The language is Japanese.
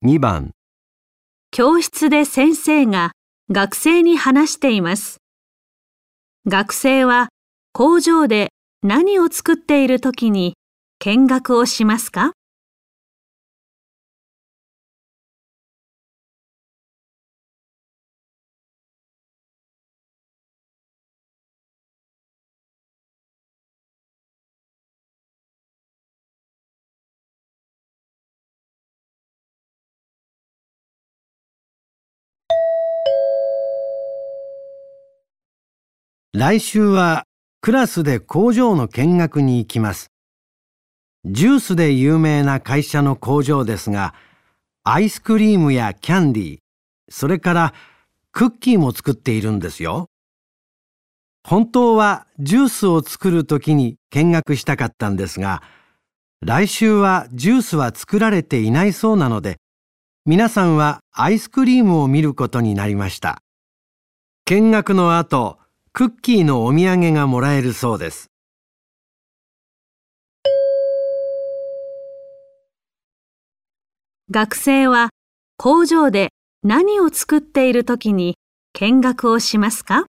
2番、 教室で先生が学生に話しています。学生は工場で何を作っているときに見学をしますか？ 来週はクラスで工場の見学に行きます。ジュースで有名な会社の工場ですが、アイスクリームやキャンディー、それからクッキーも作っているんですよ。本当はジュースを作るときに見学したかったんですが、来週はジュースは作られていないそうなので、皆さんはアイスクリームを見ることになりました。見学の後、クッキーのお土産がもらえるそうです。 学生は工場で何を作っているときに見学をしますか？